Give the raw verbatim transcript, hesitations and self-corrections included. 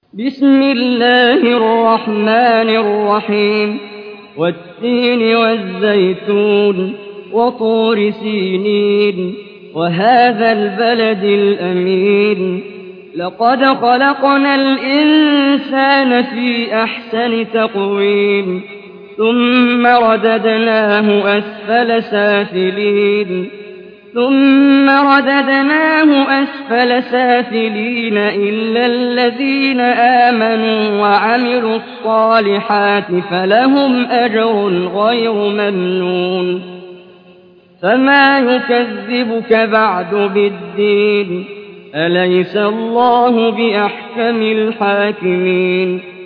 بسم الله الرحمن الرحيم والتين والزيتون وطور سينين وهذا البلد الأمين لقد خلقنا الإنسان في أحسن تقويم ثم رددناه أسفل سافلين ثم رددناه أسفل سافلين إلا الذين آمنوا وعملوا الصالحات فلهم أجر غير ممنون فما يكذبك بعد بالدين أليس الله بأحكم الحاكمين